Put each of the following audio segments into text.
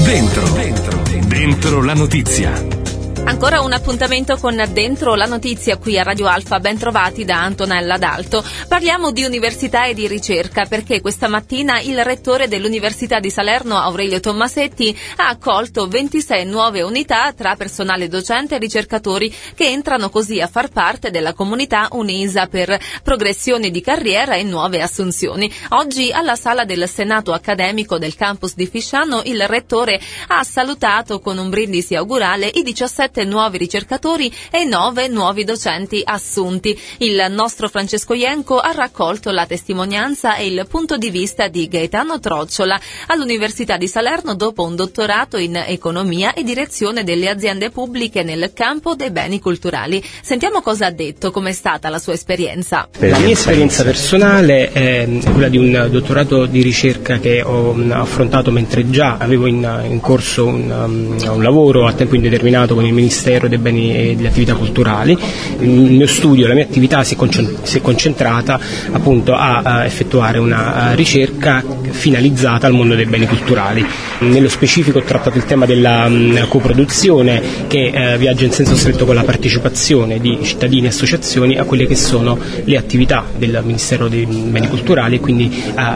Dentro la notizia. Ancora un appuntamento con Dentro la notizia qui a Radio Alfa, ben trovati da Antonella D'Alto. Parliamo di università e di ricerca perché questa mattina il rettore dell'Università di Salerno, Aurelio Tommasetti, ha accolto 26 nuove unità tra personale docente e ricercatori che entrano così a far parte della comunità Unisa per progressioni di carriera e nuove assunzioni. Oggi alla sala del Senato accademico del campus di Fisciano il rettore ha salutato con un brindisi augurale i 17 nuovi ricercatori e 9 nuovi docenti assunti. Il nostro Francesco Ienco ha raccolto la testimonianza e il punto di vista di Gaetano Trocciola all'Università di Salerno dopo un dottorato in economia e direzione delle aziende pubbliche nel campo dei beni culturali. Sentiamo cosa ha detto, com'è stata la sua esperienza. La mia esperienza personale è quella di un dottorato di ricerca che ho affrontato mentre già avevo in corso un lavoro a tempo indeterminato con il Ministero dei Beni e delle Attività Culturali. Il mio studio, la mia attività si è concentrata appunto a effettuare una ricerca finalizzata al mondo dei beni culturali. Nello specifico ho trattato il tema della coproduzione che viaggia in senso stretto con la partecipazione di cittadini e associazioni a quelle che sono le attività del Ministero dei Beni Culturali, quindi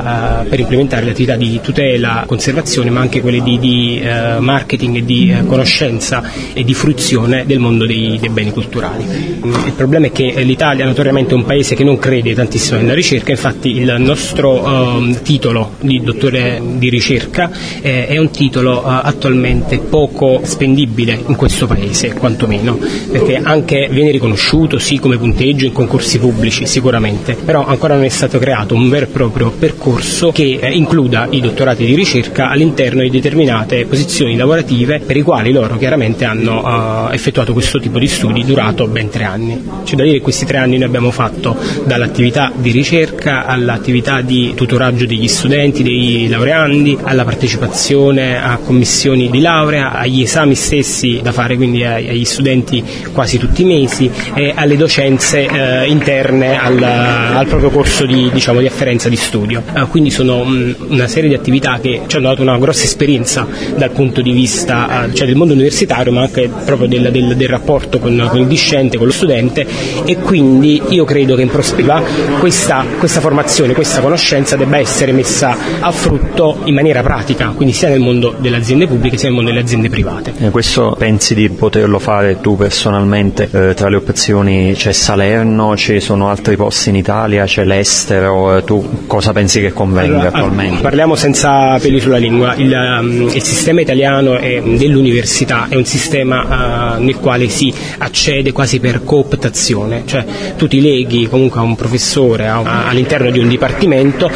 per implementare le attività di tutela, conservazione, ma anche quelle di marketing e di conoscenza e di fruizione del mondo dei beni culturali. Il problema è che l'Italia notoriamente è un paese che non crede tantissimo nella ricerca, infatti il nostro titolo di dottore di ricerca è un titolo attualmente poco spendibile in questo paese, quantomeno, perché anche viene riconosciuto sì come punteggio in concorsi pubblici sicuramente, però ancora non è stato creato un vero e proprio percorso che includa i dottorati di ricerca all'interno di determinate posizioni lavorative per i quali loro chiaramente hanno effettuato questo tipo di studi durato ben 3 anni. C'è da dire che questi 3 anni noi abbiamo fatto dall'attività di ricerca all'attività di tutoraggio degli studenti, dei laureandi, alla partecipazione a commissioni di laurea, agli esami stessi da fare quindi agli studenti quasi tutti i mesi e alle docenze interne al proprio corso di afferenza di studio. Quindi sono una serie di attività che ci hanno dato una grossa esperienza dal punto di vista del mondo universitario, ma anche proprio del rapporto con il discente, con lo studente, e quindi io credo che in prospettiva questa formazione, questa conoscenza debba essere messa a frutto in maniera pratica, quindi sia nel mondo delle aziende pubbliche sia nel mondo delle aziende private. Questo pensi di poterlo fare tu personalmente? Tra le opzioni c'è Salerno, ci sono altri posti in Italia, c'è l'estero, tu cosa pensi che convenga attualmente? Parliamo senza peli sulla lingua, il sistema italiano dell'università è un sistema nel quale si accede quasi per cooptazione, cioè tu ti leghi comunque a un professore all'interno di un dipartimento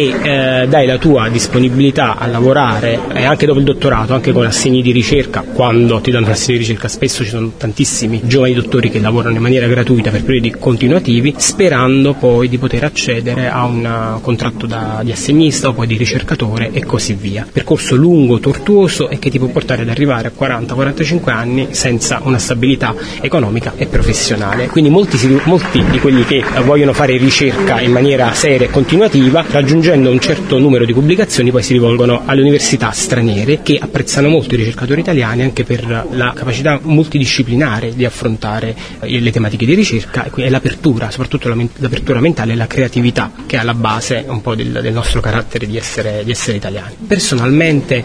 e dai la tua disponibilità a lavorare anche dopo il dottorato, anche con assegni di ricerca. Quando ti danno l'assegno di ricerca spesso ci sono tantissimi giovani dottori che lavorano in maniera gratuita per periodi continuativi, sperando poi di poter accedere a un contratto di assegnista o poi di ricercatore e così via. Percorso lungo, tortuoso e che ti può portare ad arrivare a 40-45 anni senza una stabilità economica e professionale. Quindi molti di quelli che vogliono fare ricerca in maniera seria e continuativa, raggiungendo un certo numero di pubblicazioni, poi si rivolgono alle università straniere che apprezzano molto i ricercatori italiani anche per la capacità multidisciplinare di affrontare le tematiche di ricerca e l'apertura, soprattutto l'apertura mentale e la creatività che è alla base un po' del nostro carattere di essere italiani. Personalmente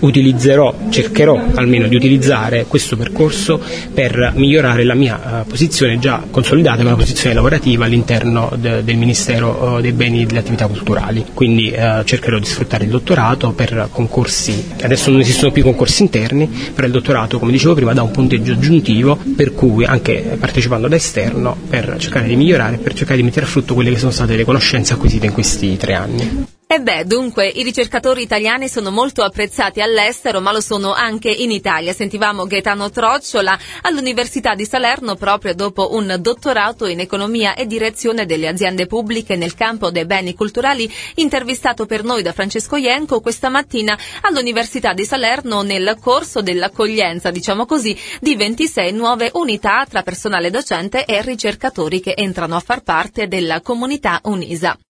cercherò almeno di utilizzare questo percorso per migliorare la mia posizione già consolidata, ma una posizione lavorativa all'interno del Ministero dei Beni e delle Attività Culturali. Quindi cercherò di sfruttare il dottorato per concorsi, adesso non esistono più concorsi interni, però il dottorato, come dicevo prima, dà un punteggio aggiuntivo, per cui anche partecipando da esterno per cercare di migliorare, per cercare di mettere a frutto quelle che sono state le conoscenze acquisite in questi 3 anni. Dunque i ricercatori italiani sono molto apprezzati all'estero, ma lo sono anche in Italia. Sentivamo Gaetano Trocciola all'Università di Salerno proprio dopo un dottorato in economia e direzione delle aziende pubbliche nel campo dei beni culturali, intervistato per noi da Francesco Ienco questa mattina all'Università di Salerno nel corso dell'accoglienza, diciamo così, di 26 nuove unità tra personale docente e ricercatori che entrano a far parte della comunità Unisa.